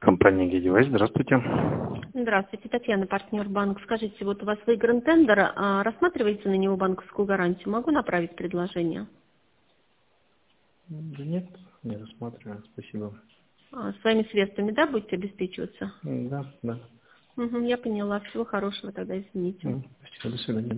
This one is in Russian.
Компания Гедевайс, здравствуйте. Здравствуйте, Татьяна, партнер банк. Скажите, вот у вас выигран тендер, рассматриваете на него банковскую гарантию? Могу направить предложение? Да нет, не рассматриваю, спасибо. Своими средствами, да, будете обеспечиваться? Да, да. Угу, я поняла. Всего хорошего тогда, извините. Спасибо, до свидания.